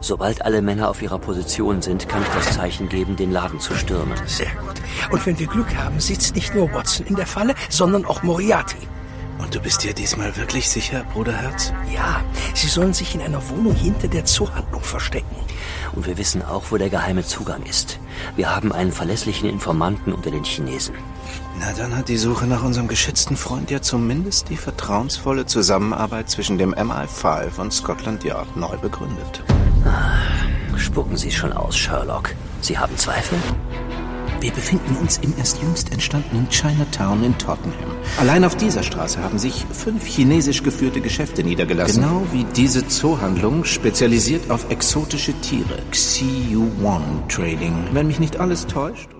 Sobald alle Männer auf ihrer Position sind, kann ich das Zeichen geben, den Laden zu stürmen. Sehr gut. Und wenn wir Glück haben, sitzt nicht nur Watson in der Falle, sondern auch Moriarty. Und du bist dir diesmal wirklich sicher, Bruderherz? Ja, sie sollen sich in einer Wohnung hinter der Zoohandlung verstecken. Und wir wissen auch, wo der geheime Zugang ist. Wir haben einen verlässlichen Informanten unter den Chinesen. Na, dann hat die Suche nach unserem geschätzten Freund ja zumindest die vertrauensvolle Zusammenarbeit zwischen dem MI5 und Scotland Yard neu begründet. Spucken Sie schon aus, Sherlock. Sie haben Zweifel? Wir befinden uns im erst jüngst entstandenen Chinatown in Tottenham. Allein auf dieser Straße haben sich 5 chinesisch geführte Geschäfte niedergelassen. Genau wie diese Zoohandlung, spezialisiert auf exotische Tiere. Xiu One Trading, wenn mich nicht alles täuscht.